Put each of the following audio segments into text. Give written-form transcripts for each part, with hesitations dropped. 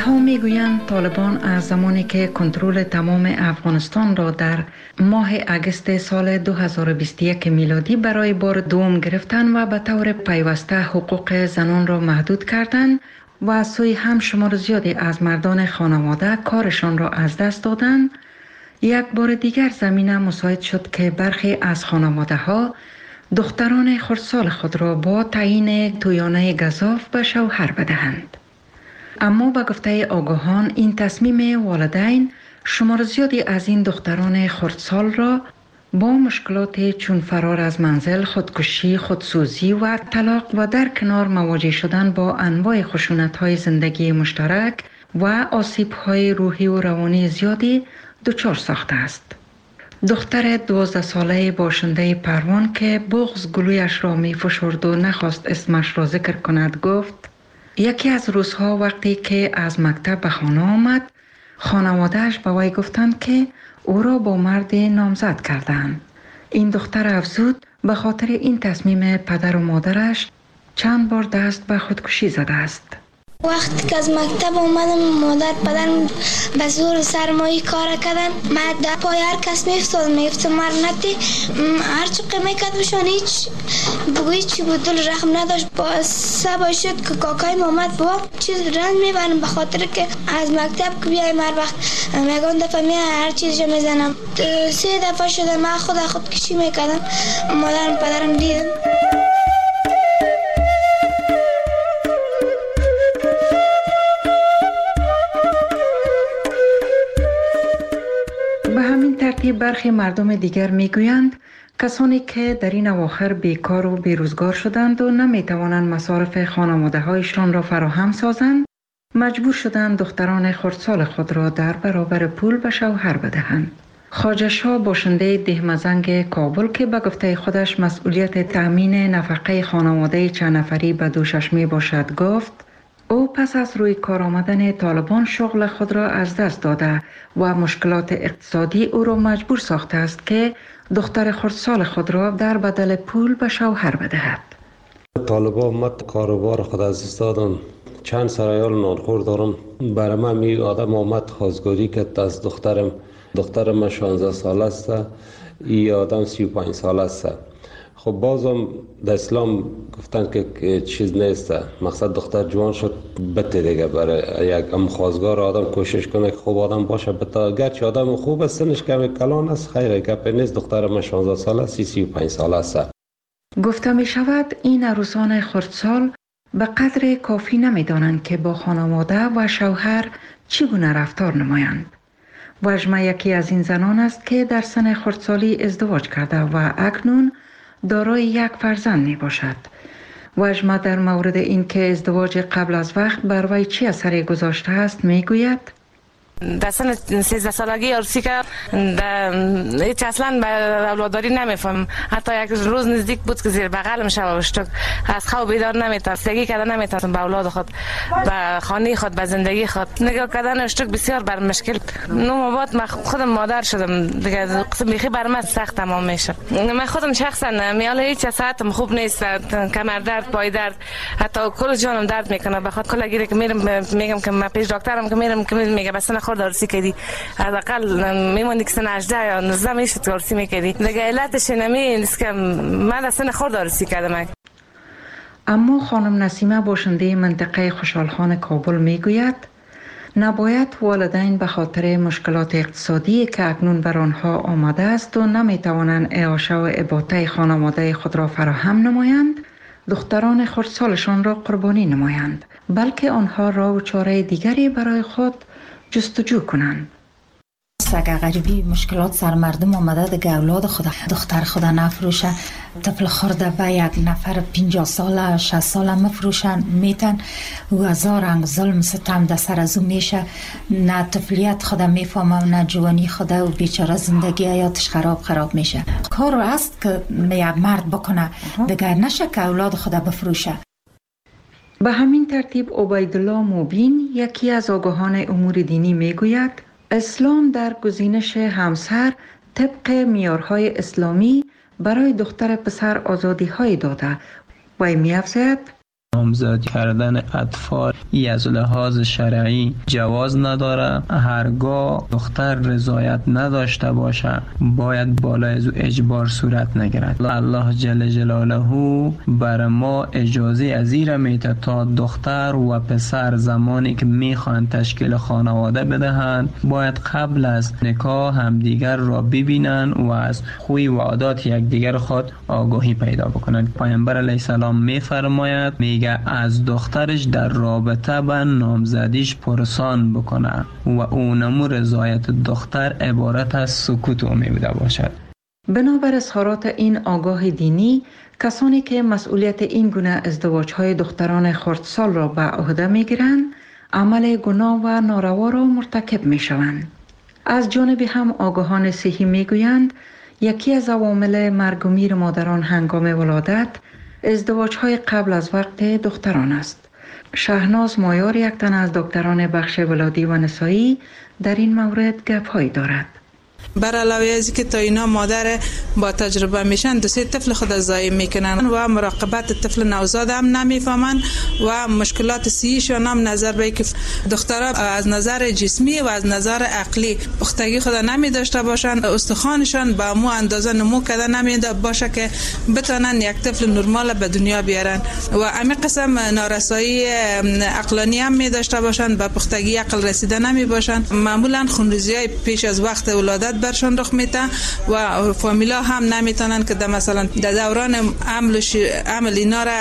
ها میگویند طالبان از زمانی که کنترل تمام افغانستان را در ماه اگست سال 2021 میلادی برای بار دوم گرفتند و به طور پیوسته حقوق زنان را محدود کردند و از سوی هم شمار زیادی از مردان خانواده کارشان را از دست دادند، یک بار دیگر زمینه مساعد شد که برخی از خانواده ها دختران خردسال خود را با تعیین تویانه گزاف به شوهر بدهند. اما به گفته آگاهان این تصمیم والدین شمار زیادی از این دختران خردسال را با مشکلات چون فرار از منزل، خودکشی، خودسوزی و طلاق و در کنار مواجه شدن با انواع خشونت‌های زندگی مشترک و آسیب‌های روحی و روانی زیادی دچار ساخته است. دختر 12 ساله باشنده پروان که بغض گلویش را می فشرد و نخواست اسمش را ذکر کند گفت: یکی از روزها وقتی که از مکتب به خانه آمد، خانواده‌اش به وی گفتند که او را با مرد نامزد کردند. این دختر افزود به خاطر این تصمیم پدر و مادرش چند بار دست به خودکشی زده است. وقتی که از مکتب اومدم مادر پدرم به زور سرمایی کار کردن، من در پای هر کس میفتم مرنتی هرچی قیمه کدوشان هیچ بگوی چی بود دل رحم نداشت. با سبا شد که کاکای محمد با چیز رنج میبرم به خاطر که از مکتب که بیایم هر وقت میگن دفعه هر چیز جا میزنم. 3 دفعه شده من خودکشی میکردم. مادرم پدرم دیدم. برخی مردم دیگر میگویند کسانی که در این اواخر بیکار و بیروزگار شدند و نمیتوانند مصارف خانواده هایشان را فراهم سازند، مجبور شدند دختران خردسال خود را در برابر پول به شوهر بدهند. خواجه شاه باشنده دهمزنگ کابل که به گفته خودش مسئولیت تأمین نفقه خانواده چند نفری به دوشش می باشد گفت: او پس از روی کار آمدن طالبان شغل خود را از دست داده و مشکلات اقتصادی او را مجبور ساخته است که دختر خردسال خود را در بدل پول به شوهر بدهد. طالبان آمد کاروبار خود از دست دادن. چند سرایال نانخور دارم. برای من می آدم آمد خواستگاری که از دخترم 16 ساله است، این آدم 35 ساله است. خب بازم در اسلام گفتن که چیز نیست، مقصد دختر جوان شد بته دیگه. برای یک خواستگار آدم کوشش کنه که خوب آدم باشه، بتا گرچه آدم خوب است سنش کمی کلان است، خیر گپ نیست. دختر من 16 ساله 35 ساله است. گفته می شود این عروسان خردسال به قدر کافی نمی دانند که با خانواده و شوهر چگونه رفتار نمایند. وژمه یکی از این زنان است که در سن خردسالی ازدواج کرده و اکنون دارای یک فرزند می باشد. وژمه در مورد این که ازدواج قبل از وقت بر وی چه اثری گذاشته است می گوید: در سن 13 سالگی عروسی که هیچ اصلا به اولاداری نمیفهم. حتی یک روز نزدیک بود که زیر بغلم شب اشتک از خواب بیدار نمیتونم، سگی کردن نمیتونم به اولاد خود، به خانه خود، به زندگی خود. نگاه کردن اشتک بسیار بر مشکل. نو بعد من خودم مادر شدم دیگه، قسم بیخی بر من سخت تمام میشه. من خودم شخصا میاله هیچ ساعتم خوب نیست، کمر درد، پای درد، حتی کل جانم درد میکنه. بخاطر کلا گیره که میگم که من پیش دکترم که میگه بس خود عروسی کردی، حداقل میموندی که سن 18 یا 19 میشد عروسی میکردی دیگه. علتش نیست که من از سن خود عروسی کردم. اما خانم نسیمه باشنده منطقه خوشحالخان کابل میگوید نباید والدین به خاطر مشکلات اقتصادی که اکنون بر آنها آمده است و نمیتوانند اعاشه و اباطه خانواده خود را فراهم نمایند دختران خردسالشان را قربانی نمایند، بلکه آنها راه و چاره دیگری برای خود جستجو کنند. اگر غریبی مشکلات سر مردم آمده دیگه اولاد خود دختر خود نفروشه، طفل خورده به یک نفر 50 ساله 60 ساله مفروشن میتن و هزار رنگ ظلم ستم در سر از او میشه. نه طفلیت خود میفهمه و نه جوانی خود و بیچاره زندگی حیاتش خراب میشه. کار است که یک مرد بکنه دیگه، نشه که اولاد خود بفروشه. به همین ترتیب عبیدالله موبین یکی از آگاهان امور دینی میگوید اسلام در گزینش همسر طبق معیارهای اسلامی برای دختر پسر آزادی‌های داده و می‌افزاید نامزد کردن اطفال از لحاظ شرعی جواز نداره. هرگاه دختر رضایت نداشته باشه باید بالای از اجبار صورت نگیرد. الله جل جلاله بر ما اجازه ازیر میده تا دختر و پسر زمانی که میخوان تشکیل خانواده بدهند باید قبل از نکاح همدیگر را ببینن و از خوی و عادات یکدیگر خود آگاهی پیدا بکنند. پیامبر علیه السلام میفرماید میگه از دخترش در رابطه با نامزدیش پرسان بکنه و اونمو رضایت دختر عبارت از سکوت او میبوده باشد. بنابر اظهارات این آگاه دینی، کسانی که مسئولیت این گونه ازدواج‌های دختران خردسال را به عهده می‌گیرند، عمل گناه و ناروا را مرتکب می‌شوند. از جانب هم آگاهان صحی می‌گویند یکی از عوامل مرگ و میر مادران هنگام ولادت ازدواج‌های قبل از وقت دختران است. شهناز مایار یک تن از دکتران بخش ولادی و نسایی در این مورد گپ‌هایی دارد. بر علاوه از که تا اینا مادر با تجربه میشن 2-3 طفل خود ضایع میکنن و مراقبت طفل نوزاد هم نمیفهمن و مشکلات صحیشون هم نظر به که دخترها از نظر جسمی و از نظر عقلی پختگی خود نمی داشته باشن، استخوانشان با مو اندازه نمو کرده نمیده باشه که بتونن یک طفل نرمال به دنیا بیارن و همین قسم نارسایی عقلانی هم می داشته باشن، به پختگی عقل رسیده نمی باشن. معمولا خونریزی‌های پیش از وقت ولادت برشان رخ میده و فامیلا هم نمیتونن که مثلا در دوران عمل اینا را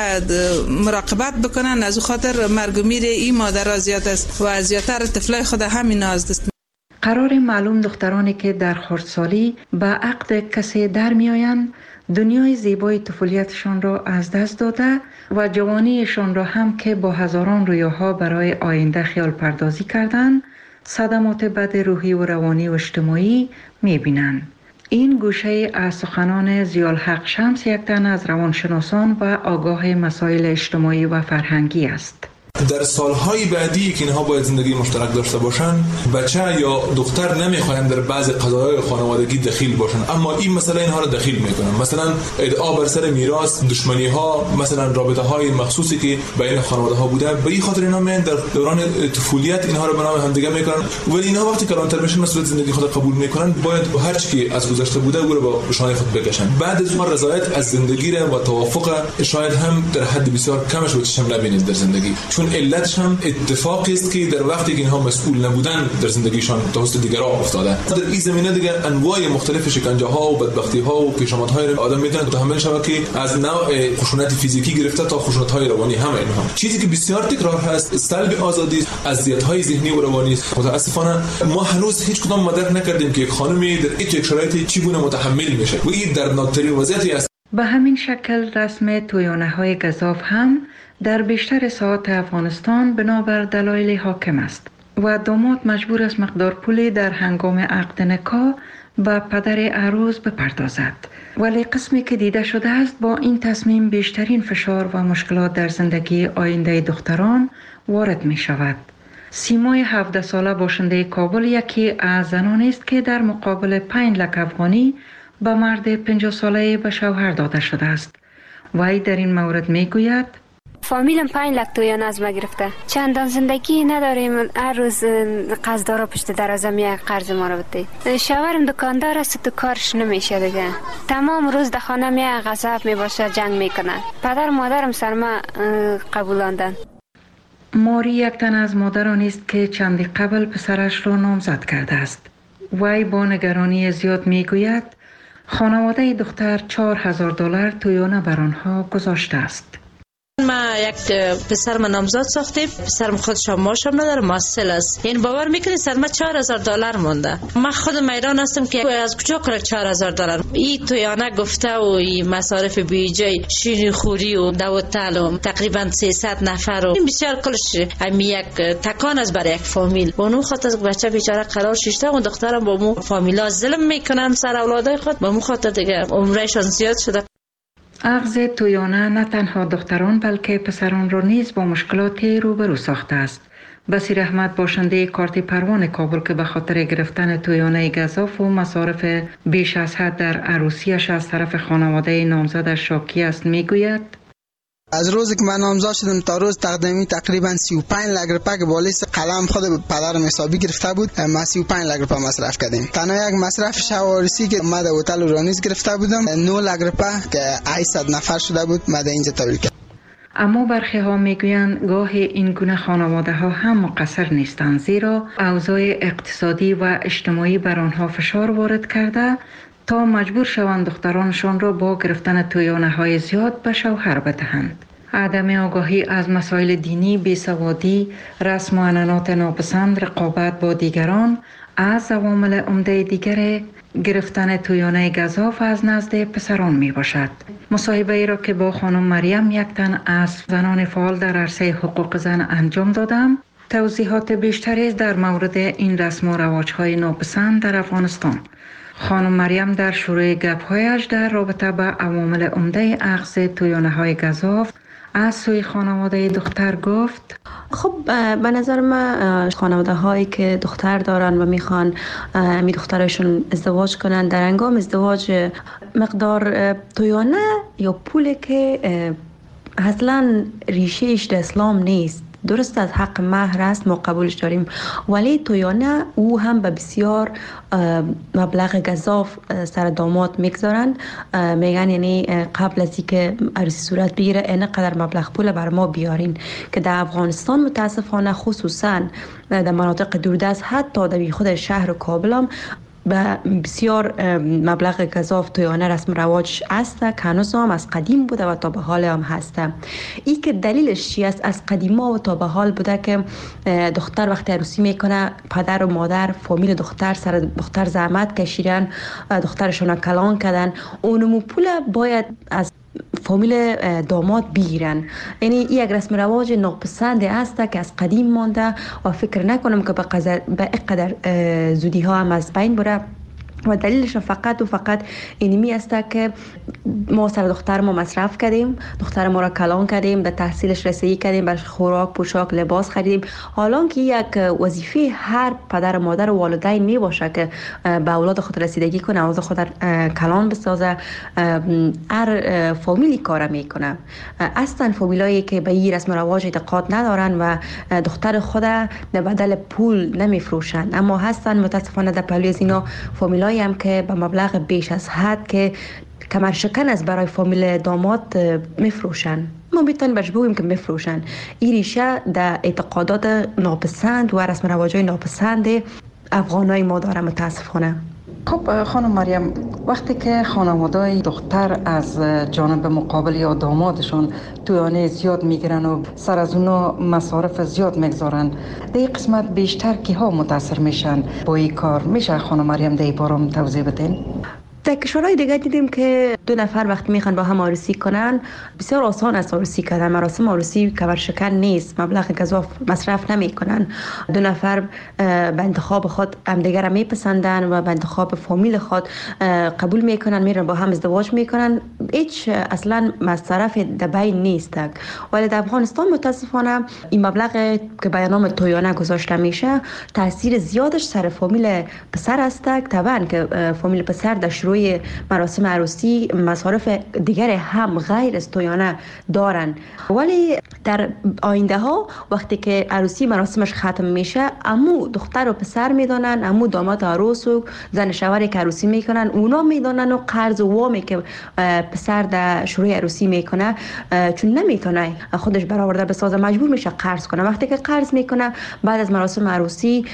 مراقبت بکنن. از خاطر مرگ و میر این مادرها زیاد است و زیادتر طفلای خود همین است. قرار معلوم دخترانی که در خردسالی به عقد کسی در میآیند دنیای زیبای طفولیتشان را از دست داده و جوانیشان را هم که با هزاران رویاها برای آینده خیال پردازی کردند صدمات بد روحی و روانی و اجتماعی می‌بینند. این گوشه از سخنان ضیاءالحق شمس یک تن از روانشناسان و آگاه مسائل اجتماعی و فرهنگی است. در سالهای بعدی که اینها باید زندگی مشترک داشته باشن، بچه یا دختر نمیخواین در بعض قضایای خانوادگی دخیل باشن، اما این مسئله اینها را دخیل میکنن. مثلا ادعا بر سر میراث، دشمنی ها، مثلا رابطه های مخصوصی که بین خانواده ها بوده، به این خاطر اینا میان در دوران طفولیت اینها را به نام همدیگه میکنن. ولی اینها وقتی کلانتر میشن مسئولیت زندگی خود قبول میکنن، باید با هر چیزی از گذشته بوده او را با شانه خود بکشن. بعد از اون رضایت از زندگی را و توافق شاید هم در حد بسیار کمش رو چشم نبینید در زندگی، چون علتش هم اتفاقی است که در وقتی که اینها مسئول نبودن در زندگیشان توسط دیگران افتاده. در این زمینه دیگه انواع مختلف شکنجه ها و بدبختی ها و پیشامدهای آدم میتونه متحمل شود که از نوع خشونت فیزیکی گرفته تا خشونت های روانی هم اینها. چیزی که بسیار تکرار هست سلب آزادی، اذیت های ذهنی و روانی. متاسفانه ما هنوز هیچ کدام مدرک نکردیم که یک خانمی در این شرایطی چگونه متحمل میشه و این در ناترین وضعیتی است. به همین شکل رسم تویانه‌های گزاف هم در بیشتر ساحات افغانستان بنابر دلایل حاکم است و داماد مجبور است مقدار پولی در هنگام عقد نکاح به پدر عروس بپردازد. ولی قسمی که دیده شده است با این تصمیم بیشترین فشار و مشکلات در زندگی آینده دختران وارد می شود. سیمای 17 ساله باشنده کابل یکی از زنانی است که در مقابل 5 لک افغانی به مرد 50 ساله به شوهر داده شده است. وی در این مورد می گوید فامیلم 5 لک تویان از ما گرفته. چندان زندگی نداریم، هر روز قرضدارا پشت دروازه میاد قرض ما رو بده. شوهرم دکاندار است، تو کارش نمیشه دیگه. تمام روز در خانه میاد غضب میباشه، جنگ میکنه. پدر مادرم سر ما قبولاندن. ماری یک تن از مادرانی است که چندی قبل پسرش را نامزد کرده است. وی با نگرانی زیاد میگوید خانواده دختر $4000 تویانه بر آنها گذاشته است. ما یک پسرم نامزد ساختیم، پسرم خودش هم ماشم نداره، ماسل است. یعنی باور میکنید سر ما $4000 مونده. من خود میران هستم که از کجا کنم $4000. این تویانه گفته و این مصارف بیجای شیرین خوری و دوتل و تقریبا 300 نفر و این بسیار کلش همین یک تکان است برای یک فامیل. اونو خاطر از بچه بیچاره قرار شیشته و دخترم با مو فامیلا ظلم میکنن سر اولادای خود، با مو خاطر دیگه عمرشان زیاد شده. اخذ تویانه نه تنها دختران بلکه پسران را نیز با مشکلاتی روبرو ساخته است. بصیر احمد باشنده کارت پروان کابل که به خاطر گرفتن تویانه گزاف و مصارف بیش از حد در عروسیش از طرف خانواده نامزدش شاکی است میگوید از روزی که من نامزد شدم تا روز تقدیمی تقریبا 35 لک روپیه که بالای قلم خود پدرم حسابی گرفته بود. ما 35 لک روپیه مصرف کردیم. تنها یک مصرف شوارسی که ما در هتل رانیز گرفته بودم 9 لک روپیه که 800 نفر شده بود ما در اینجا تولید کردیم. اما برخی ها میگویند گاهی این گونه خانواده ها هم مقصر نیستند، زیرا اوضاع اقتصادی و اجتماعی بر آنها فشار وارد کرده تا مجبور شوند دخترانشان را با گرفتن تویانه های زیاد به شوهر بدهند. عدم آگاهی از مسائل دینی، بیسوادی، رسم و عنعنات ناپسند، رقابت با دیگران از عوامل عمده دیگر گرفتن تویانه گزاف از نزد پسران می باشد. مصاحبه ای را که با خانم مریم، یک تن از زنان فعال در عرصه حقوق زن انجام دادم، توضیحات بیشتری در مورد این رسم و رواج‌های ناپسند در افغانستان. خانم مریم در شروع گپ‌هایش در رابطه با عوامل عمده اخذ تویانه‌های گزاف از سوی خانواده دختر گفت: خب به نظر من خانواده هایی که دختر دارن و میخوان می دخترشون ازدواج کنن، در هنگام ازدواج مقدار تویانه یا پولی که اصلا ریشهش در اسلام نیست، درست از حق مهر است، ما قبولش داریم، ولی تویانه او هم به بسیار مبلغ گزاف سر داماد میگذارن. میگن یعنی قبل از اینکه عروسی صورت بگیره اینقدر مبلغ پول بر ما بیارین، که در افغانستان متاسفانه خصوصا در مناطق دوردست، حتی در خود شهر کابل هم به بسیار مبلغ گزاف تویانه رسم رواج است که هنوز هم از قدیم بوده و تا به حال هم هست. این که دلیلش چی است؟ از قدیما و تا به حال بوده که دختر وقتی عروسی میکنه، پدر و مادر فامیل دختر سر دختر زحمت کشیدن، دخترشون کلان کردن، اونمو پول باید از فامیل داماد بگیرن. یعنی این یک رسم رواج ناپسند است که از قدیم مانده و فکر نکنم که به اینقدر زودی ها هم از بین بره. و دلیلش فقط و فقط اینمی است که ما سر دختر ما مصرف کردیم، دختر ما را کلان کردیم، در تحصیلش رسیدگی کردیم، برش خوراک، پوشاک، لباس خریدیم. حالا که یک وظیفه هر پدر و مادر و والدین می باشه که به اولاد خود رسیدگی کنه، اولاد خود کلان بسازه، هر فامیلی کار میکنه. اصلا فامیلایی که به این رسم و رواج اعتقاد ندارن و دختر خود در بدل پول نمیفروشن، اما هستن متاسفانه در پهلوی از اینا فامیلایی هم که به مبلغ بیش از حد که کمر شکن از برای فامیل داماد میفروشن. ما میتونیم برش بگوییم که میفروشن. این ریشه در اعتقادات ناپسند و رسم رواجای ناپسند افغانای ما داره متاسفانه. خب خانم مریم، وقتی که خانواده‌ی دختر از جانب مقابل یا دامادشون تویانه زیاد میگیرن و سر از اونا مصارف زیاد میگذارن، در این قسمت بیشتر کیها متاثر میشن با این کار؟ میشه خانم مریم در این باره توضیح بدین؟ در کشورهای دیگه دیدیم که دو نفر وقتی میخوان با هم عروسی کنن، بسیار آسان است عروسی کردن. مراسم عروسی کمر شکن نیست، مبلغ گزاف مصرف نمیکنن. دو نفر به انتخاب خود همدیگر را میپسندن و به انتخاب فامیل خود قبول میکنن، میرن با هم ازدواج میکنن. هیچ اصلا مصرف در بین نیست. ولی در افغانستان متاسفانه این مبلغ که به نام تویانه گذاشته میشه، تاثیر زیادش سر فامیل پسر است. طبعا که فامیل پسر در شروع مراسم عروسی مصارف دیگر هم غیر از تویانه دارن، ولی در آینده ها وقتی که عروسی مراسمش ختم میشه، امو دختر و پسر میدانن، امو داماد عروس و زن شوهری که عروسی میکنن اونا میدانن، و قرض و وامی که پسر در شروع عروسی میکنه چون نمیتونه خودش برآورده بسازه، مجبور میشه قرض کنه. وقتی که قرض میکنه بعد از مراسم عروسی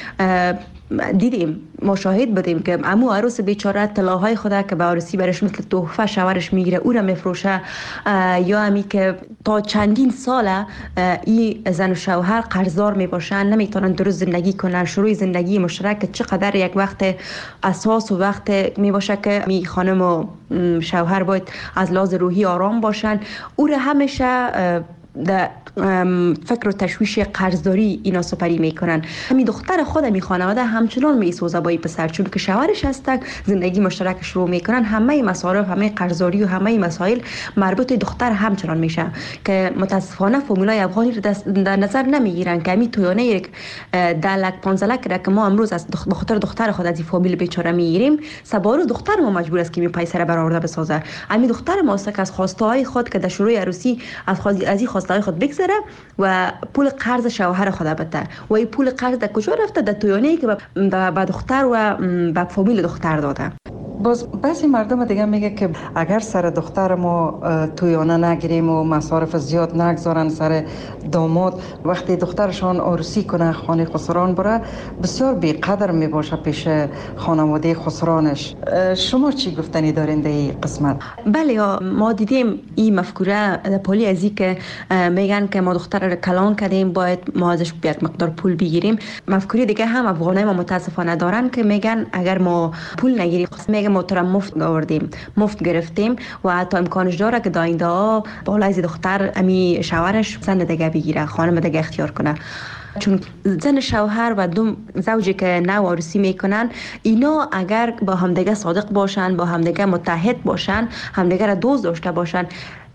دیدیم، مشاهد بودیم که عمو عروس بیچاره طلاهای خدا که به عروسی برش مثل تحفه شوهرش میگیره او را میفروشه، یا همی که تا چندین ساله این زن و شوهر قرضدار میباشن، نمیتونن درست زندگی کنن. شروع زندگی مشترک چقدر یک وقت اساس و وقت میباشه که می خانم و شوهر باید از لحاظ روحی آرام باشن. او را همیشه در فکر و تشویش قرضداری اینا سپری میکنن. همین دختر خود می خانواده همچنان میسوزه با این پسر، چون که شوهرش هستن زندگی مشترک شروع میکنن، همه مصارف، همه قرضداری و همه مسائل مربوط دختر همچنان میشه که متاسفانه فامیلای افغانی رو در نظر نمیگیرن که همین تویانه یک 10 لک 15 لک را که ما امروز از بخاطر دختر خود از این فامیل بیچاره میگیریم، سبارو دختر ما مجبور است که می پیسه را برآورده بسازه. همین دختر ما است که از خواسته های خود که در شروع عروسی از این خواسته های خود بگذره و پول قرض شوهر خود بده و این پول قرض در کجا رفته؟ در تویانه‌ای که به دختر و به فامیل دختر داده. باز بعضی مردم دیگه میگه که اگر سر دختر ما تویانه نگیریم و مصارف زیاد نگذارن سر داماد، وقتی دخترشان عروسی کنه خانه خسران بره بسیار بیقدر میباشه پیش خانواده خسرانش. شما چی گفتنی دارین در این قسمت؟ بله، ما دیدیم این مفکوره پولی ازی که میگن که ما دختر رو کلان کردیم باید ما ازش یک مقدار پول بگیریم. مفکوره دیگه هم افغانای ما متاسفانه دارن که میگن اگر ما پول نگیریم، میگه ما تو مفت آوردیم، مفت گرفتیم و حتی امکانش داره که داینده بالا از دختر امی شوهرش زن دیگه بگیره، خانم دیگه اختیار کنه. چون زن شوهر و دو زوجی که نو عروسی میکنن اینا اگر با همدیگه صادق باشن، با همدیگه متحد باشن، همدیگه را دوست داشته باشن،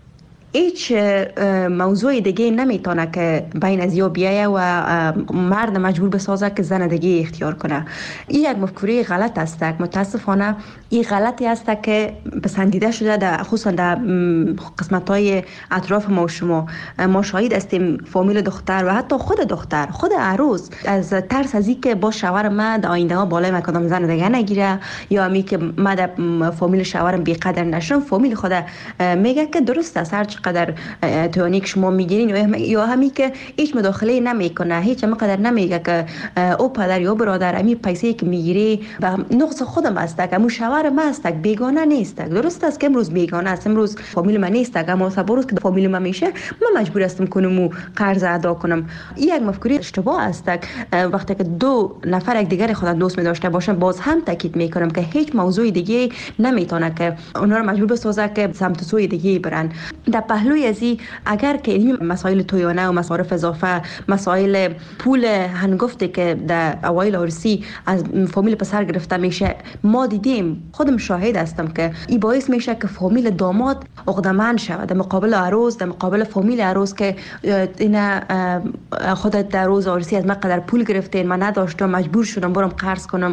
هیچ موضوع دیگه نمیتونه که بین از یا بیایه و مرد مجبور بسازه که زن دیگه اختیار کنه. این یک مفکوره غلط است. متاسفانه این غلطی است که پسندیده شده در خصوصا در قسمت‌های اطراف ما و شما. ما شاهد هستیم فامیل دختر و حتی خود دختر، خود عروس از ترس از اینکه با شوهر من در آینده ها بالای من کدام زن دیگه نگیره یا امی که من در فامیل شوهرم بی‌قدر نشم، فامیل خود میگه که درست است هر چقدر توانی که شما میگیرین یا همی که هیچ مداخله نمیکنه، هیچ مقدر نمیگه که او پدر یا برادر امی پیسه که میگیری به نقص خودم است، که مو شوهر من است، بیگانه نیست. درست است که امروز بیگانه است، امروز فامیل من نیست، اما صبر که فامیل من میشه من مجبور هستم کنم قرض ادا کنم. این یک مفکوره اشتباه است. وقتی که دو نفر یک دیگر خود دوست می داشته باشن باز هم تاکید میکنم که هیچ موضوع دیگه نمیتونه که اونا رو مجبور بسازه که سمت سوی دیگه برن. در پهلوی ازی اگر که این مسائل تویانه و مصارف اضافه، مسائل پول هنگفته که در اوایل عروسی از فامیل پسر گرفته میشه، ما دیدیم، خودم شاهد هستم که این باعث میشه که فامیل داماد عقده‌مند شود در مقابل عروس، در مقابل فامیل عروس که اینا خودت در روز عروسی از من قدر پول گرفتین، من نداشتم، مجبور شدم برم قرض کنم.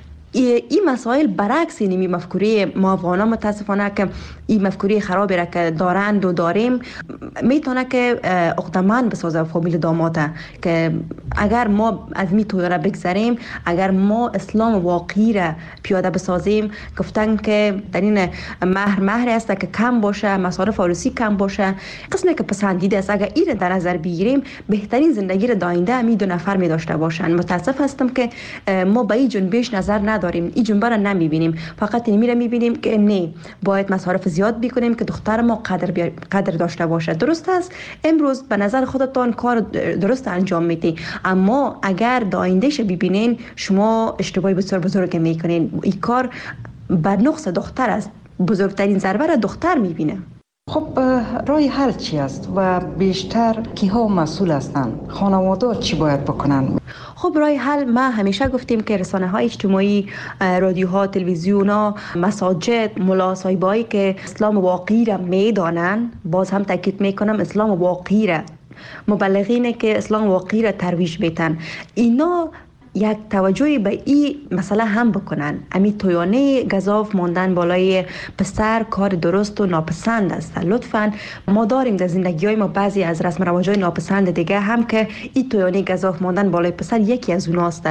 این مسائل برعکس اینمی مفکوره ما افغانا متاسفانه که این مفکوره خرابی را که دارند و داریم میتونه که عقده‌مند بسازه فامیل داماده که اگر ما از می توی را بگذاریم، اگر ما اسلام واقعی را پیاده بسازیم، گفتن که در این مهر است که کم باشه، مصارف عروسی کم باشه، قسمی که پسندیده است، اگر این در نظر بگیریم بهترین زندگی را داینده می دو نفر می داشته باشن. متاسف هستم که ما به این جنبش نظر نداریم، این جنبه را نمیبینیم، فقط اینمی را میبینیم که نه باید مصارف زیاد بکنیم که دختر ما قدر داشته باشه. درست است امروز به نظر خودتان کار درست انجام میدی، اما اگر دایندهش ببینین شما اشتباهی بسیار بزرگ میکنین. این کار بر نقص دختر است، بزرگترین ضربه را دختر میبینه. خب رای حل چی است و بیشتر کیها مسئول هستند؟ خانواده چی باید بکنن؟ خب رای حل ما همیشه گفتیم که رسانه‌های اجتماعی، رادیوها، تلویزیون‌ها، مساجد، ملا صاحبایی که اسلام واقعی را میدانن، باز هم تاکید میکنم اسلام واقعی را، مبلغینه که اسلام واقعی را ترویج میتن، اینا یک توجهی به این مسئله هم بکنن. امی تویانه گزاف ماندن بالای پسر کار درست و ناپسند است. لطفاً ما داریم در زندگی های ما بعضی از رسم و رواج های ناپسند دیگه هم که این تویانه گزاف ماندن بالای پسر یکی از اوناست.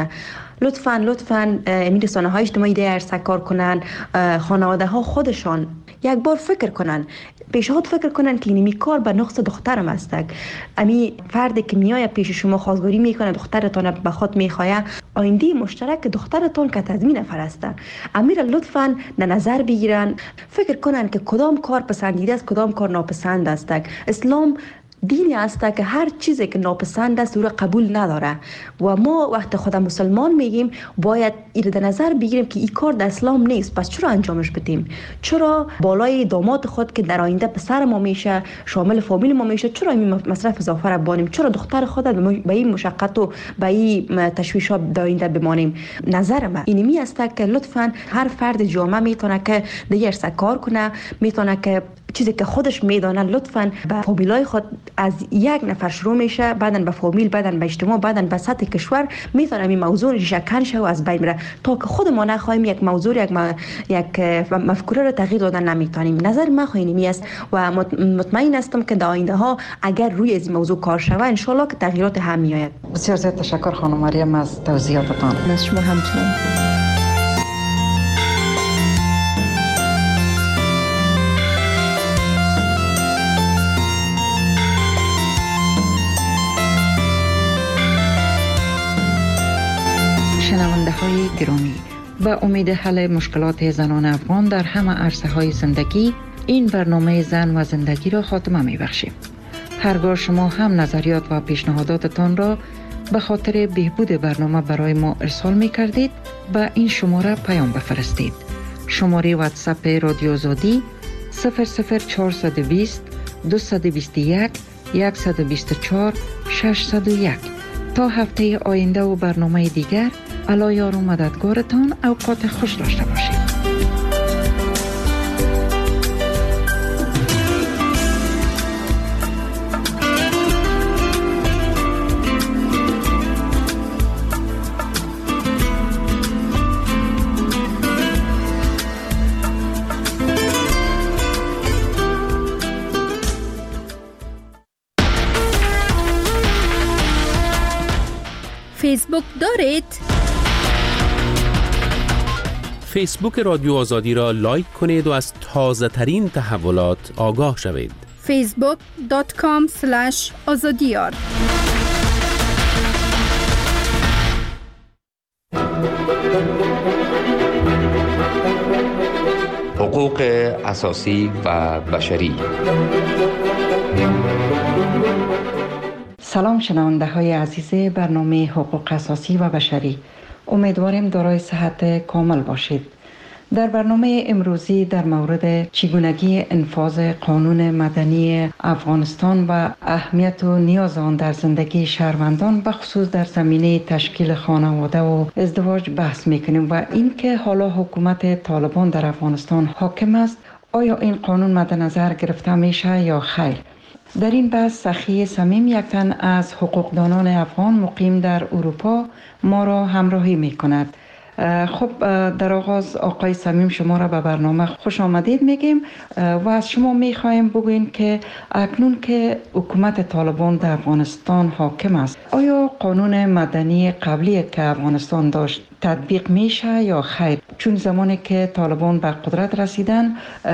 لطفاً این رسانه های اجتماعی دیگر سکار کنن، خانواده ها خودشان یک بار فکر کنن، پیشنهاد فکر کنن که اینمی کار به نقص دخترم است. امی فردی که میای پیش شما خواستگاری میکنه، دخترتان به خود میخواه، آینده مشترک دخترتان که تضمین نفر است. امیر لطفاً در نظر بگیرن، فکر کنن که کدام کار پسندیده است، کدام کار ناپسند است. اسلام دینی است که هر چیزی که ناپسند است او را قبول نداره و ما وقت خود مسلمان میگیم باید این در نظر بگیریم که این کار در اسلام نیست. پس چرا انجامش بدیم؟ چرا بالای داماد خود که در آینده پسر ما میشه، شامل فامیل ما میشه، چرا این مصرف اضافه را بانیم؟ چرا دختر خود به این مشقت و به این تشویشات در آینده بمانیم؟ نظر من اینمی است که لطفاً هر فرد جامعه میتونه که دیگر کار کنه، میتونه که چیزی که خودش میدانه لطفاً به فامیلای خود از یک نفر شروع میشه، بعداً به فامیل، بعداً به اجتماع، بعداً به سطح کشور میتونه این موضوع شکن شه و از بین بره تا که خود ما نخواهیم یک موضوع یک مفکوره رو تغییر دادن نمیتونیم. نظر من اینمی است و مطمئن هستم که در آینده ها اگر روی از موضوع کار شود ان شاء الله که تغییرات هم میآید. بسیار زیاد تشکر خانم مریم از توضیحاتتان. از شما همچنین. شنونده های گرامی، به امید حل مشکلات زنان افغان در همه عرصه های زندگی، این برنامه زن و زندگی را خاتمه می بخشیم. هرگاه شما هم نظریات و پیشنهاداتتان را به خاطر بهبود برنامه برای ما ارسال می کردید، به این شماره پیام بفرستید. شماره واتساپ رادیو آزادی 00420 221 124 601. تا هفته آینده و برنامه دیگر، الله یار و مددگارتان. اوقات خوش داشته باشید. فیسبوک دارید؟ فیسبوک رادیو آزادی را لایک کنید و از تازه ترین تحولات آگاه شوید. facebook.com/azadiyar. حقوق اساسی و بشری. سلام شنونده های عزیز برنامه حقوق اساسی و بشری. امیدواریم دارای صحت کامل باشید. در برنامه امروزی در مورد چگونگی انفاذ قانون مدنی افغانستان و اهمیت و نیاز آن در زندگی شهروندان بخصوص در زمینه تشکیل خانواده و ازدواج بحث میکنیم و اینکه حالا حکومت طالبان در افغانستان حاکم است، آیا این قانون مد نظر گرفته میشه یا خیر؟ در این بحث سخی صمیم، یک تن از حقوقدانان افغان مقیم در اروپا، ما را همراهی می کند. خب در آغاز آقای صمیم شما را به برنامه خوش آمدید میگیم و از شما میخواهیم بگوین که اکنون که حکومت طالبان در افغانستان حاکم است، آیا قانون مدنی قبلی که افغانستان داشت تطبیق میشه یا خیر؟ چون زمانی که طالبان به قدرت رسیدن،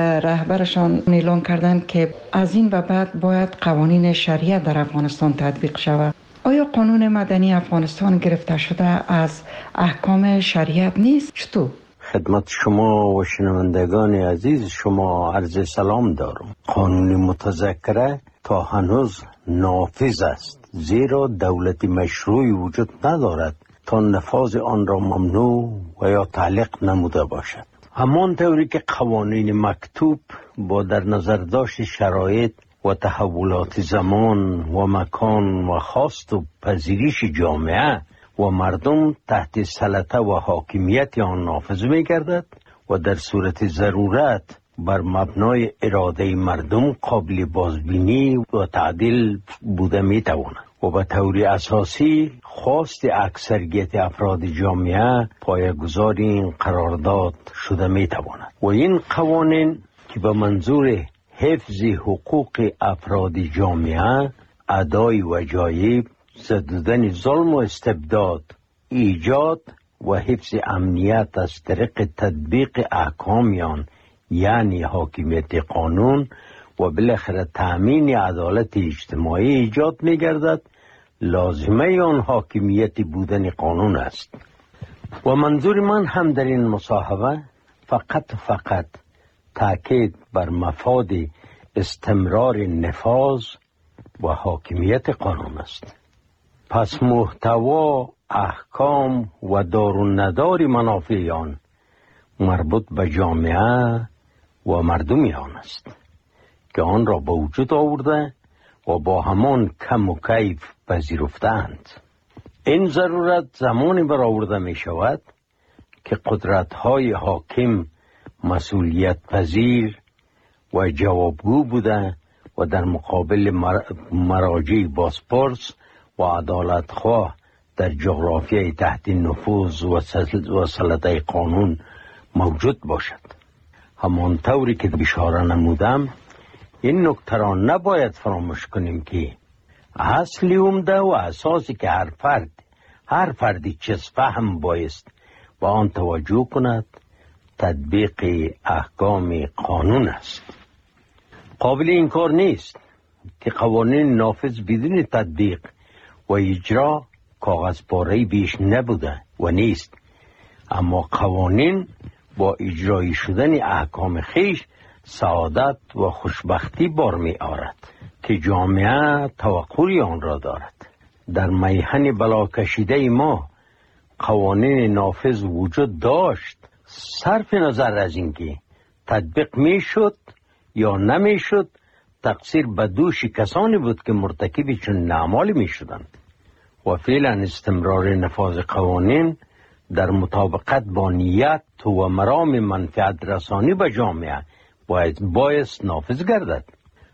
رهبرشان اعلان کردند که از این به بعد باید قوانین شریعت در افغانستان تطبیق شود. آیا قانون مدنی افغانستان گرفته شده از احکام شریعت نیست؟ چطور؟ خدمت شما و شنوندگان عزیز شما عرض سلام دارم. قانون متذکره تا هنوز نافذ است، زیرا دولت مشروعی وجود ندارد تا نفاذ آن را ممنوع و یا تعلیق نموده باشد. همان طوری که قوانین مکتوب با در نظر داشت شرایط و تحولات زمان و مکان و خواست و پذیرش جامعه و مردم تحت سلطه و حاکمیت آن نافذ می گردد و در صورت ضرورت بر مبنای اراده مردم قابل بازبینی و تعدیل بوده می تواند و به طور اساسی خواست اکثریت افراد جامعه پایه‌گذار این قرارداد شده می تواند و این قوانین که به منظور حفظ حقوق افراد جامعه، ادای وجایب، زدودن ظلم و استبداد، ایجاد و حفظ امنیت از طریق تطبیق احکامیان یعنی حاکمیت قانون و بالاخره تأمین عدالت اجتماعی ایجاد می گردد، لازمه آن حاکمیت بودن قانون است. و منظور من هم در این مصاحبه فقط تأکید بر مفاد استمرار نفاذ و حاکمیت قانون است. پس محتوا، احکام و دار و ندار منافع آن مربوط به جامعه و مردم آن است که آن را به وجود آورده و با همان کم و کیف پذیرفتند. این ضرورت زمانی برآورده می شود که قدرت‌های حاکم مسئولیت پذیر و جوابگو بوده و در مقابل مراجع بازپرس و عدالتخواه در جغرافیای تحت نفوذ و سلطه قانون موجود باشد. همانطوری که اشاره نمودم، این نکته را نباید فراموش کنیم که اصلی عمده و اساسی که هر فردی چیز فهم بایست و آن توجه کند تطبیق احکام قانون است. قابل انکار نیست که قوانین نافذ بدون تطبیق و اجرا کاغذ پاره بیش نبوده و نیست، اما قوانین با اجرایی شدن احکام خیش سعادت و خوشبختی بار می آورد که جامعه توقعی آن را دارد. در میهن بلا کشیده ما قوانین نافذ وجود داشت، صرف نظر از اینکه تطبیق می شد یا نمی شد، تقصیر به دوش کسانی بود که مرتکب چون اعمالی می شدند و فعلا استمرار نفاذ قوانین در مطابقت با نیت و مرام منفعت رسانی به جامعه بایست نافذ گردد.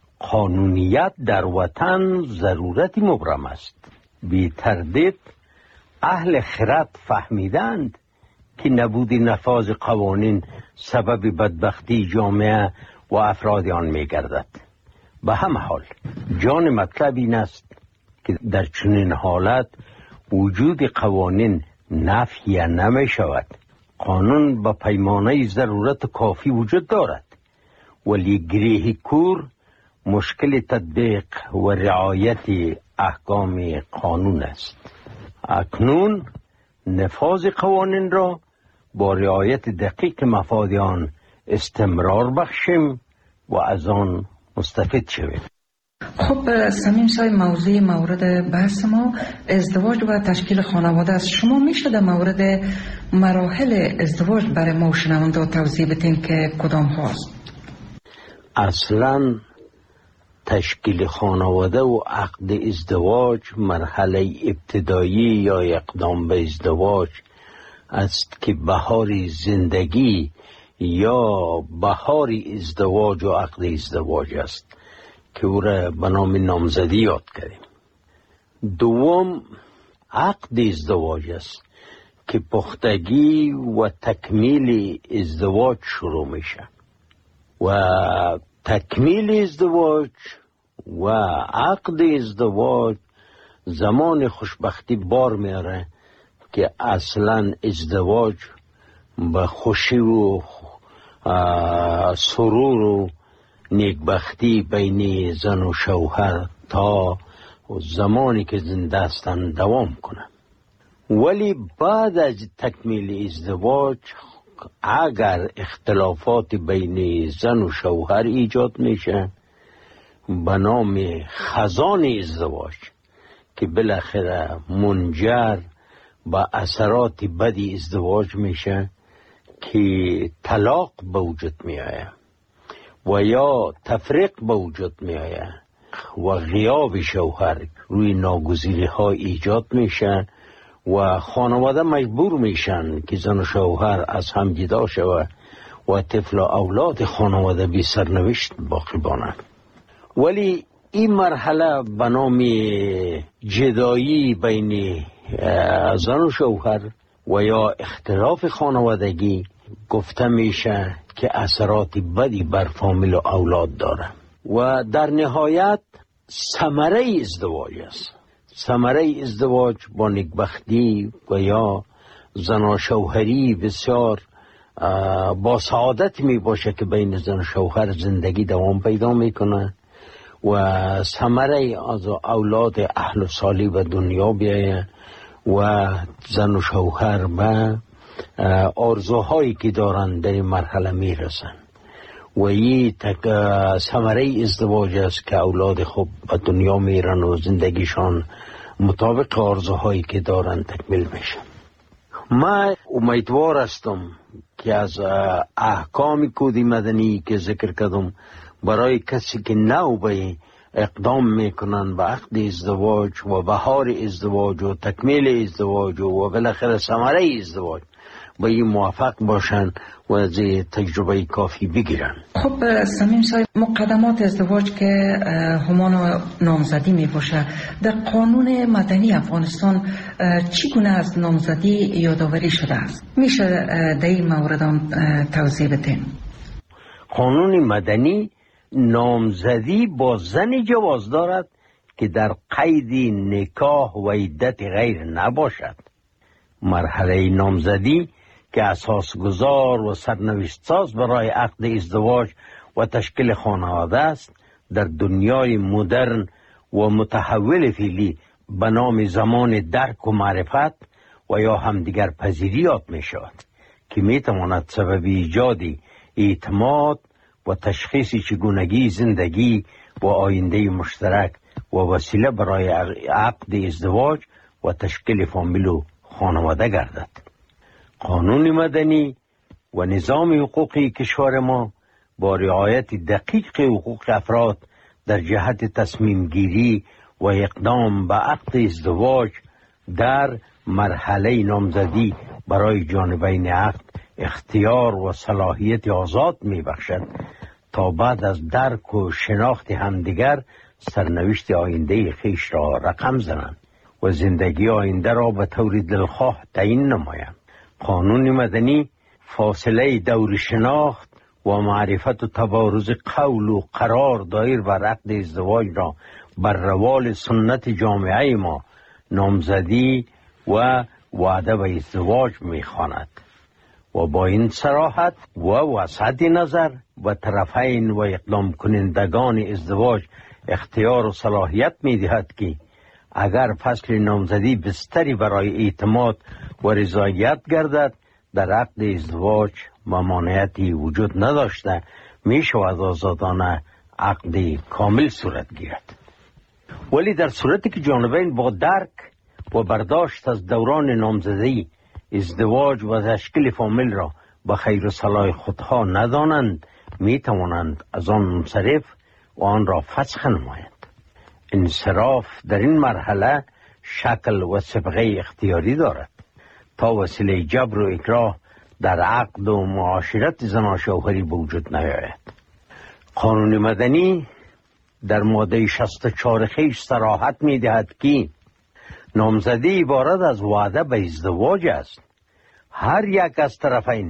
قانونیت در وطن ضرورتی مبرم است. بی تردید اهل خرد فهمیدند که نبود نفاذ قوانین سبب بدبختی جامعه و افراد آن می گردد. به همه حال جان مطلب این است که در چنین حالت وجود قوانین نفی نمی شود. قانون به پیمانه ضرورت کافی وجود دارد، ولی گریه کور مشکل تطبیق و رعایت احکام قانون است. اکنون نفاذ قوانین را با رعایت دقیق مفاد آن استمرار بخشیم و از آن مستفید شویم. خب سمیم صاحب، موضوع مورد بحث ما ازدواج و تشکیل خانواده است. شما میشه در مورد مراحل ازدواج برای ما شنونده توضیح بدین که کدام هاست؟ اصلا تشکیل خانواده و عقد ازدواج مرحله ابتدایی یا اقدام به ازدواج است که بهار زندگی یا بهار ازدواج و عقد ازدواج است که او را به نام نامزدی یاد کردیم. دوم عقد ازدواج است که پختگی و تکمیل ازدواج شروع میشه و تکمیل ازدواج و عقد ازدواج زمان خوشبختی بار میاره که اصلا ازدواج به خوشی و سرور و نیکبختی بین زن و شوهر تا زمانی که زنده هستند دوام کنه. ولی بعد از تکمیل ازدواج اگر اختلافات بین زن و شوهر ایجاد میشه به نام خزان ازدواج که بالاخره منجر به اثرات بدی ازدواج میشه که طلاق به وجود میآید و یا تفریق به وجود میآید و غیاب شوهر روی ناگزیری ها ایجاد میشه و خانواده مجبور میشن که زن و شوهر از هم جدا شود و طفل و اولاد خانواده بی سرنوشت باقی بانند. ولی این مرحله به نام جدایی بین زن و شوهر و یا اختلاف خانوادگی گفته میشه که اثرات بدی بر فامیل و اولاد داره و در نهایت ثمره ازدواج است. ثمره ازدواج با نیکبختی و یا زن و شوهری بسیار با سعادت می باشه که بین زن و شوهر زندگی دوام پیدا میکنه و ثمره از اولاد اهل و صالح و دنیا بیایه و زن و شوهر به آرزوهایی که دارن در این مرحله میرسن و این ثمره ازدواج است که اولاد خوب به دنیا میرن و زندگیشان مطابق آرزوهایی که دارن تکمیل میشه. من امیدوار هستم که از احکام کود مدنی که ذکر کردم برای کسی که نو به اقدام میکنن به عقد ازدواج و بهار ازدواج و تکمیل ازدواج و بالاخره ثمره ازدواج به این موافق باشن و از تجربه کافی بگیرن. خب صمیم صاحب، مقدمات ازدواج که همان نامزدی می باشه، در قانون مدنی افغانستان چگونه از نامزدی یادآوری شده است؟ میشه در این مورد توضیح بدین؟ قانون مدنی نامزدی با زن جواز دارد که در قید نکاح و عدت غیر نباشد. مرحله نامزدی که اساسگذار و سرنوشت ساز برای عقد ازدواج و تشکیل خانواده است، در دنیای مدرن و متحول فعلی به نام زمان درک و معرفت و یا همدیگر پذیری یاد می شود که می تواند سبب ایجاد اعتماد و تشخیص چگونگی زندگی و آینده مشترک و وسیله برای عقد ازدواج و تشکیل فامیل و خانواده گردد. قانون مدنی و نظام حقوقی کشور ما با رعایت دقیق حقوق افراد در جهت تصمیم گیری و اقدام به عقد ازدواج در مرحله نامزدی برای جانبین عقد اختیار و صلاحیت آزاد می بخشد تا بعد از درک و شناخت همدیگر سرنوشت آینده خیش را رقم زنند و زندگی آینده را به طور دلخواه تعیین نمایند. قانون مدنی فاصله دور شناخت و معرفت و تبارز قول و قرار دایر بر عقد ازدواج را بر روال سنت جامعه ما نامزدی و وعده به ازدواج می‌خواند و با این صراحت و وسعت نظر و طرفین و اقدام کنندگان ازدواج اختیار و صلاحیت می‌دهد که اگر فصل نامزدی بستری برای اعتماد و رضایت گردد، در عقد ازدواج ممانعتی وجود نداشته می شود آزادانه عقد کامل صورت گیرد. ولی در صورتی که جانبین با درک و برداشت از دوران نامزدی ازدواج و تشکیل فامیل را به خیر و صلاح خودها ندانند، می توانند از آن منصرف و آن را فسخ نمایند. انصراف در این مرحله شکل و صبغه اختیاری دارد تا وسیله جبر و اکراه در عقد و معاشرت زن شوهری به وجود نیاید. قانون مدنی در ماده 64 خیش صراحت می دهد که نامزدی عبارت از وعده به ازدواج است. هر یک از طرفین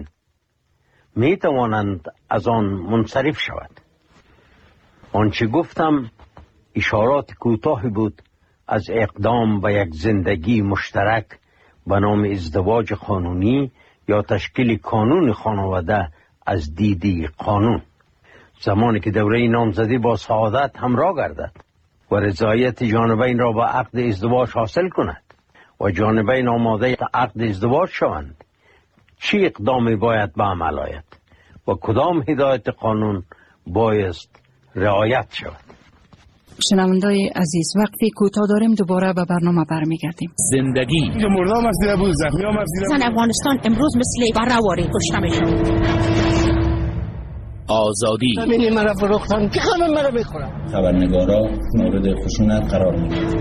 می توانند از آن منصرف شود. آنچه گفتم اشارات کوتاهی بود از اقدام به یک زندگی مشترک به نام ازدواج قانونی یا تشکیل کانون خانواده از دیدی قانون، زمانی که دوره نامزدی با سعادت همراه گردد و رضایت جانبین را با عقد ازدواج حاصل کند و جانبین آماده عقد ازدواج شوند، چی اقدامی باید به عمل آید و کدام هدایت قانون بایست رعایت شود. شنوندای عزیز، وقتی کوتاه داریم دوباره به برنامه برمیگردیم. زندگی مردم از دیده بود، زخمی هم از دیده. زن افغانستان امروز مثل برهواری کشته میشن. آزادی همینی مرا فروختن که همه مرا بخورن. خبرنگارا مورد خشونت قرار میگیرن.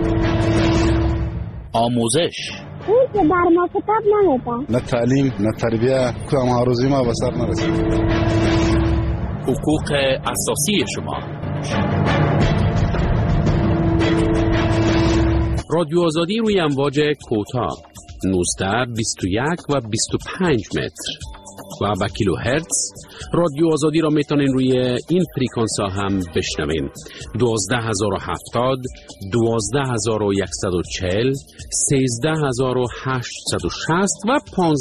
آموزش اون که در ما کتاب نمیدن. نه تعلیم نه تربیه که هم آرزوی ما به سر نرسید. حقوق اساسی شما. رادیو آزادی روی امواج کوتاه 19 21 و 25 متر و به کیلوهرتز. رادیو آزادی را میتونین روی این فریکانس ها هم بشنوین: 12070 12140 13860 و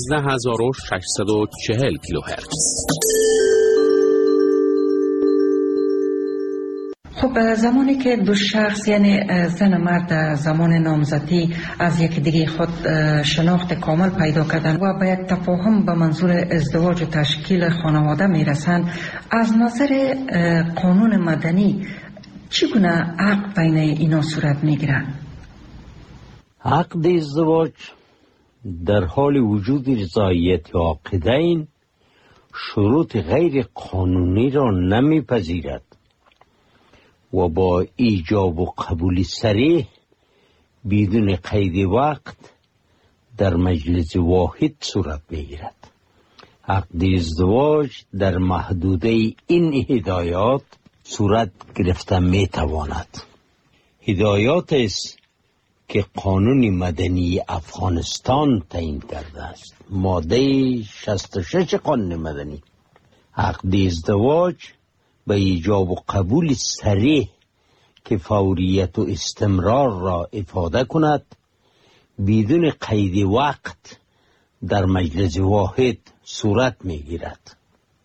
15640 کیلوهرتز. خب زمانی که دو شخص یعنی زن و مرد زمان نامزدی از یک دیگه خود شناخت کامل پیدا کردن و به یک تفاهم به منظور ازدواج و تشکیل خانواده میرسند، از نظر قانون مدنی چگونه عقد بین اینا صورت میگیرد؟ عقد ازدواج در حال وجود رضایت عاقدین شروط غیر قانونی را نمیپذیرد و با ایجاب و قبول صریح بدون قید وقت در مجلس واحد صورت میگیرد. عقد ازدواج در محدوده این هدایات صورت گرفته میتواند. هدایات است که قانون مدنی افغانستان تعیین کرده است. ماده 66 قانون مدنی عقد ازدواج به ایجاب و قبول صریح که فوریت و استمرار را افاده کند بدون قید وقت در مجلس واحد صورت میگیرد.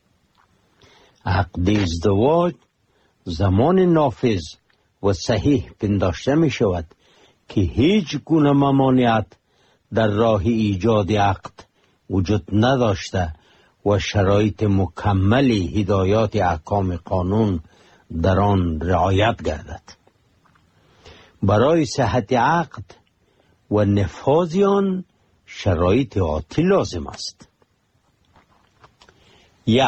عقد ازدواج زمان نافذ و صحیح پنداشته می شود که هیچ گونه ممانعت در راه ایجاد عقد وجود نداشته و شرایط مکمل هدایات احکام قانون در آن رعایت گردد. برای صحت عقد و نفاذ آن شرایط آتی لازم است. 1.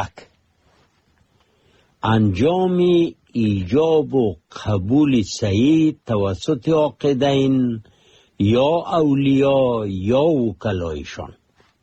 انجام ایجاب و قبول صحیح توسط عاقدین یا اولیاء یا وکلایشان.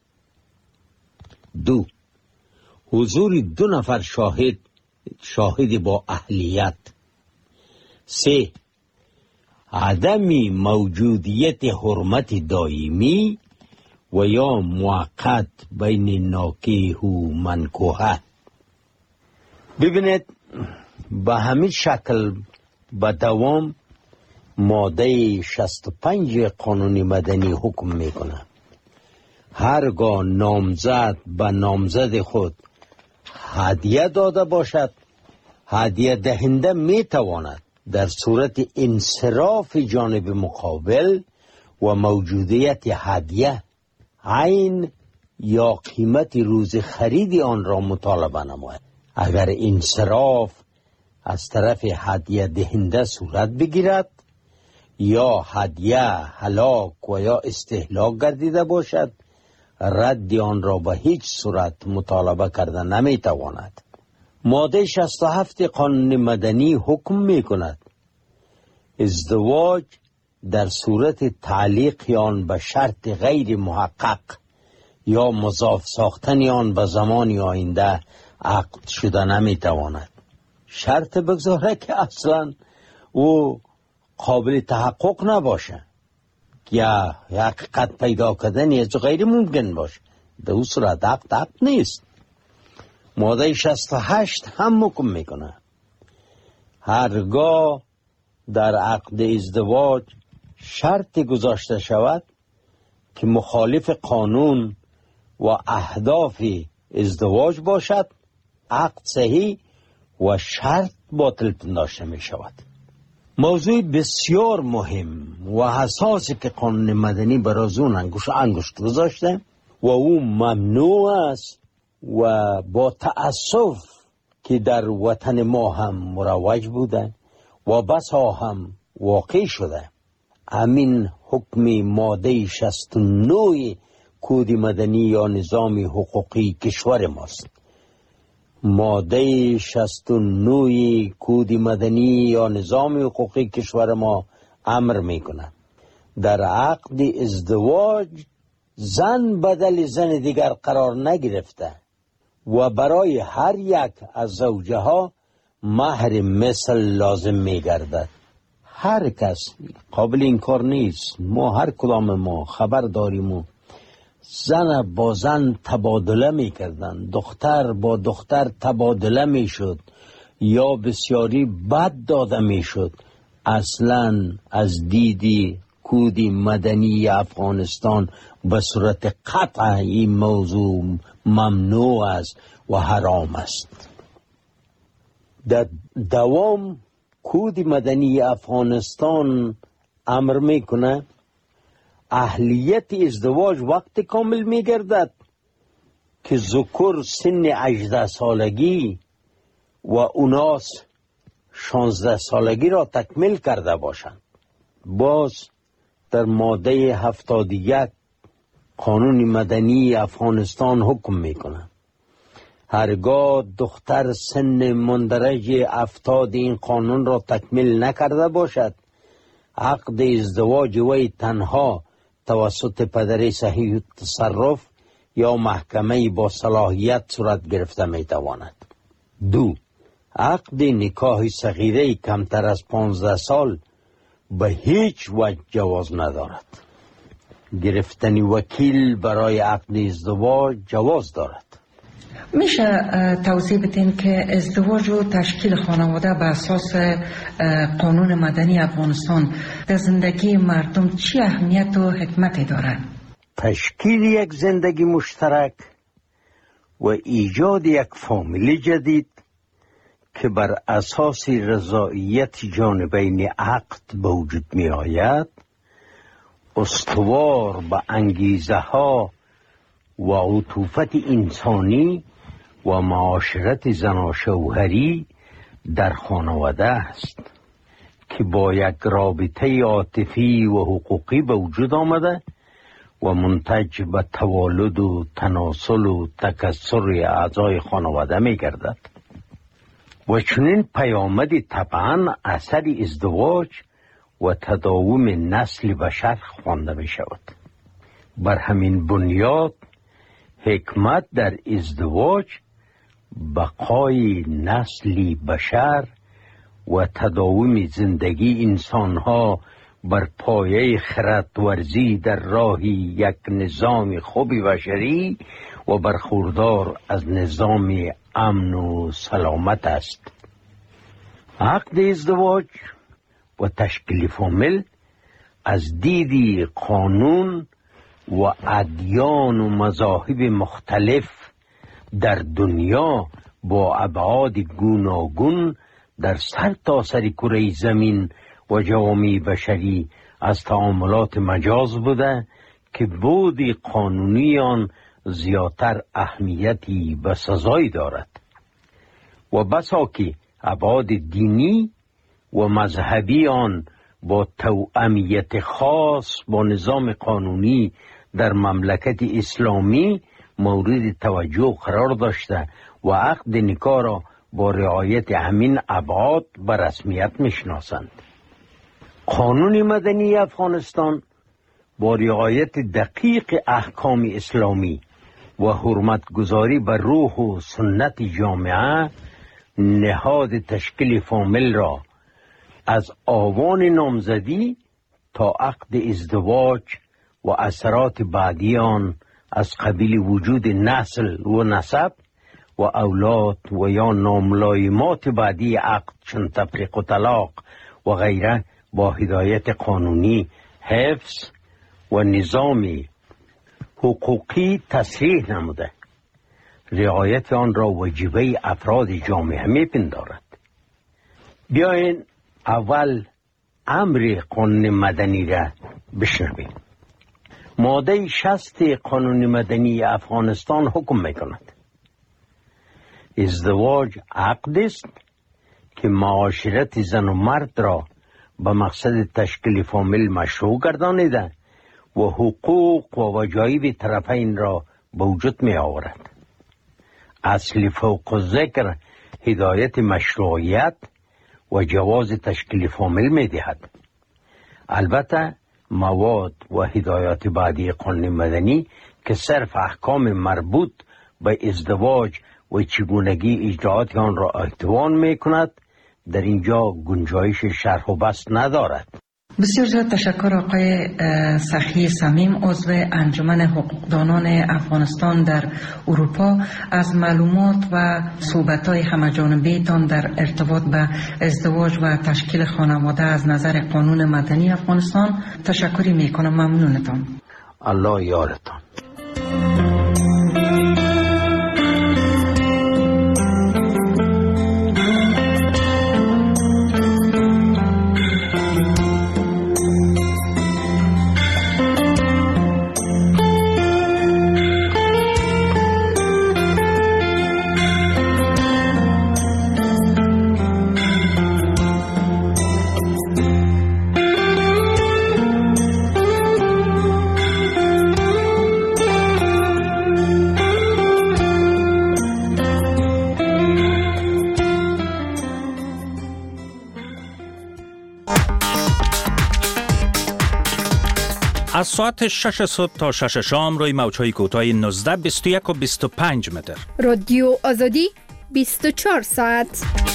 2. حضور 2 نفر شاهد با اهلیت. 3. عدم موجودیت حرمت دائمی و یا موقت بین ناکح و منکوحه. ببینید به همین شکل به دوام ماده 65 قانون مدنی حکم میکنه هرگاه نامزد به نامزد خود هدیه داده باشد، هدیه دهنده میتواند در صورت انصراف جانب مقابل و موجودیت هدیه عین یا قیمت روز خرید آن را مطالبه نماید. اگر انصراف از طرف هدیه دهنده صورت بگیرد یا هدیه هلاک و یا استهلاک گردیده باشد، رد آن را به هیچ صورت مطالبه کرده نمیتواند. ماده 67 قانون مدنی حکم میکند ازدواج در صورت تعلیق آن به شرط غیر محقق یا مضاف ساختن آن به زمان آینده عقد شده نمیتواند. شرط بگذاره که اصلا او قابل تحقق نباشه یا حقیقت پیدا کردن از غیر ممکن باشه، در اون صورت عقد نیست. ماده 68 هم حکم میکنه هرگاه در عقد ازدواج شرط گذاشته شود که مخالف قانون و اهداف ازدواج باشد، عقد صحیح و شرط باطل پنداشته می شود. موضوع بسیار مهم و حساسی که قانون مدنی برای اون انگشت گذاشته و او ممنوع است و با تأسف که در وطن ما هم مروج بوده و بسا هم واقع شده. همین حکم ماده 69 کد مدنی یا نظام حقوقی کشور ماست. ماده 69 کد مدنی یا نظام حقوقی کشور ما امر میکنه در عقد ازدواج زن بدل زن دیگر قرار نگرفته و برای هر یک از زوجه ها مهر مثل لازم میگردد. هر کس قابل انکار نیست، ما هر کدام ما خبر داریم و زن با زن تبادله میکردن، دختر با دختر تبادله میشد یا بسیاری بد داده میشد. اصلا از دیدی کد مدنی افغانستان به صورت قطع این موضوع ممنوع است و حرام است. در دوام کود مدنی افغانستان امر میکنه اهلیت ازدواج وقت کامل میگردد که ذکر سن 18 سالگی و اوناس 16 سالگی را تکمیل کرده باشند. باز در ماده 71 قانون مدنی افغانستان حکم میکنه هرگاه دختر سن مندرج 70 این قانون را تکمیل نکرده باشد، عقد ازدواج وی تنها توسط پدر صحیح التصرف یا محکمه با صلاحیت صورت گرفته میتواند. 2. عقد نکاح صغیره کمتر از 15 سال به هیچ وجه جواز ندارد. گرفتن وکیل برای عقد ازدواج جواز دارد. میشه توضیح بدین که ازدواج و تشکیل خانواده به اساس قانون مدنی افغانستان در زندگی مردم چی اهمیت و حکمتی دارد؟ تشکیل یک زندگی مشترک و ایجاد یک فامیل جدید که بر اساس رضایت جانبین عقد به وجود می آید، استوار به انگیزه ها و عطوفت انسانی و معاشرت زن و شوهری در خانواده است که با یک رابطه عاطفی و حقوقی به وجود آمده و منتج به توالد و تناسل و تکثر اعضای خانواده می گردد و چنین پیامدی طبعا اثر ازدواج و تداوم نسل بشر خوانده می شود. بر همین بنیاد حکمت در ازدواج بقای نسل بشر و تداوم زندگی انسانها بر پایه خردورزی در راه یک نظام خوب بشری و برخوردار از نظام امن و سلامت است. عقد ازدواج و تشکیل فامیل از دید قانون و ادیان و مذاهب مختلف در دنیا با ابعاد گوناگون در سرتاسر کره زمین و جوامع بشری از تعاملات مجاز بوده که بود قانونی آن زیادتر اهمیتی و سزایی دارد و بسا که ابعاد دینی و مذهبی آن با توأمیت خاص با نظام قانونی در مملکت اسلامی مورد توجه قرار داشته و عقد نکاح را با رعایت همین ابعاد به رسمیت میشناسند. قانون مدنی افغانستان با رعایت دقیق احکام اسلامی و حرمت گذاری بر روح و سنت جامعه نهاد تشکیل فامیل را از آوان نامزدی تا عقد ازدواج و اثرات بعدی آن از قبیل وجود نسل و نسب و اولاد و یا ناملایمات بعدی عقد چون تفریق و طلاق و غیره با هدایت قانونی حفظ و نظام حقوقی تصریح نموده. رعایت آن را واجبه افراد جامعه میپندارد. بیاین اول امر قانون مدنی را بشنویم. ماده 60 قانون مدنی افغانستان حکم میکند ازدواج عقد است که معاشرت زن و مرد را به مقصد تشکیل فامیل مشروع گردانیده و حقوق و وجایب طرفین را به وجود می آورد. اصل فوق ذکر هدایت مشروعیت و جواز تشکیل فامیل می دهد. البته مواد و هدایات بعدی قانون مدنی که صرف احکام مربوط به ازدواج و چگونگی اجرات آن را احتوان می کند در اینجا گنجایش شرح و بسط ندارد. بسیار زیاد تشکر آقای سخی صمیم، عضو انجمن حقوقدانان افغانستان در اروپا، از معلومات و صحبت‌های همه‌جانبه تان در ارتباط به ازدواج و تشکیل خانواده از نظر قانون مدنی افغانستان. تشکری میکنم. ممنونتان. الله یارتان. از ساعت 6 صبح تا 6 شام روی موج‌های کوتاه 19، 21 و 25 متر. رادیو آزادی 24 ساعت.